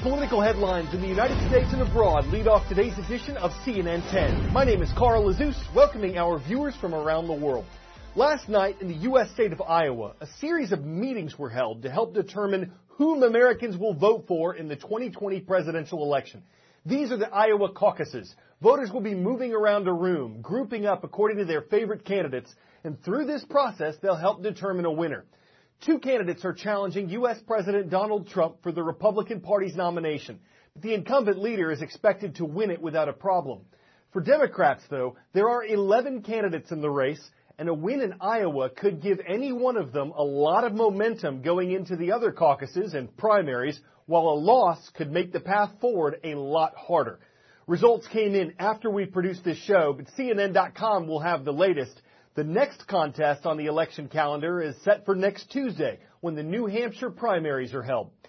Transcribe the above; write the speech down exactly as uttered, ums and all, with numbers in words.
political headlines in the United States and abroad lead off today's edition of C N N ten. My name is Carl Azus, welcoming our viewers from around the world. Last night in the U S state of Iowa, a series of meetings were held to help determine whom Americans will vote for in the twenty twenty presidential election. These are the Iowa caucuses. Voters will be moving around a room, grouping up according to their favorite candidates, and through this process, they'll help determine a winner. Two candidates are challenging U S President Donald Trump for the Republican Party's nomination, but the incumbent leader is expected to win it without a problem. For Democrats, though, there are eleven candidates in the race, and a win in Iowa could give any one of them a lot of momentum going into the other caucuses and primaries, while a loss could make the path forward a lot harder. Results came in after we produced this show, but C N N dot com will have the latest. The next contest on the election calendar is set for next Tuesday, when the New Hampshire primaries are held.